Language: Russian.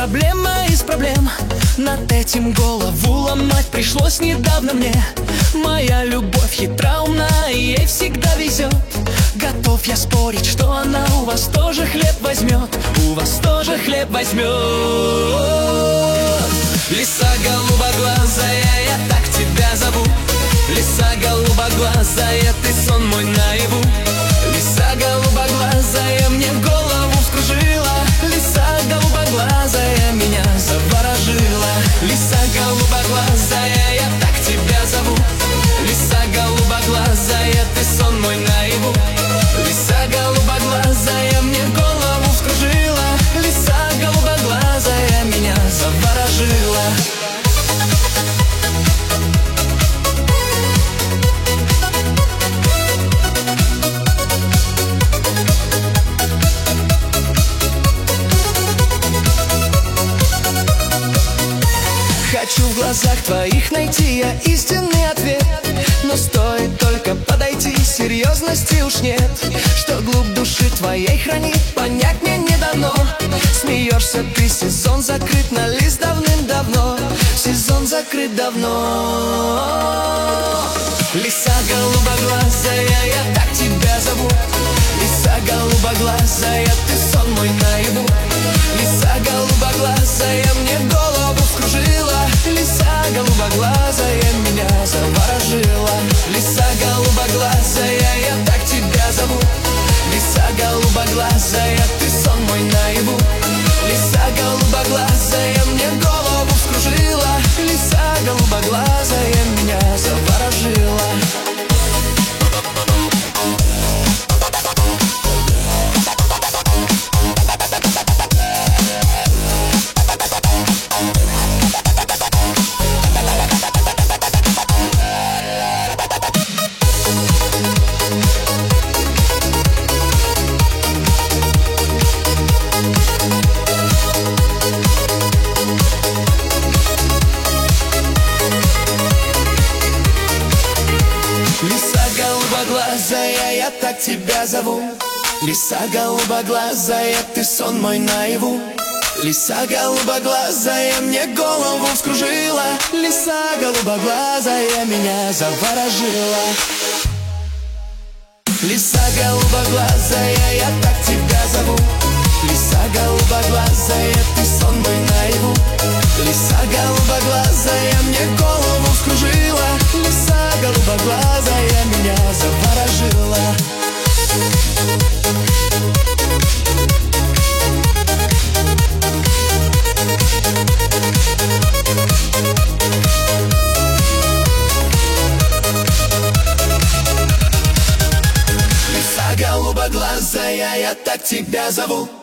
проблема из проблем. Над этим голову ломать пришлось недавно мне. Моя любовь хитра, умна, и ей всегда везет. Готов я спорить, что она у вас тоже хлеб возьмет. У вас тоже хлеб возьмет. Лиса голубоглазая, я так тебя зову. Лиса голубоглазая, ты сон мой наяву. Лиса голубоглазая, мне голову вскружила. Лиса голубоглазая, меня заворожила. Лиса голубоглазая, я так тебя зову. Лиса голубоглазая, ты сон мой наяву. Лиса голубоглазая, мне голову вскружила. Лиса голубоглазая, меня заворожила. Хочу в глазах твоих найти я истинный ответ. Но стоит только подойти, серьезности уж нет. Что глубь души твоей хранит, понять мне не дано. Смеешься ты, сезон закрыт на лист давным-давно. Сезон закрыт давно. Лиса голубоглазая, я так тебя зову. Лиса голубоглазая, ты сон мой наяву. Лиса голубоглазая, мне голову вскружила. Лиса голубоглазая, меня заворожила. Лиса голубоглазая, я так тебя зову. Лиса голубоглазая, ты сон мой наяву. Лиса голубоглазая, мне голову вскружила. Лиса голубоглазая, меня заворожила. Лиса голубоглазая, я так тебя зову. Лиса голубоглазая, ты сон мой наяву. Лиса голубоглазая, мне голову вскружила. Лиса голубоглазая, меня заворожила. Лиса голубоглазая, я так тебя зову. Лиса голубоглазая, ты сон мой наяву. Лиса голубоглазая, мне голову вскружила. Лиса голубоглазая, меня заворожила. Лиса голубоглазая, я так тебя зову.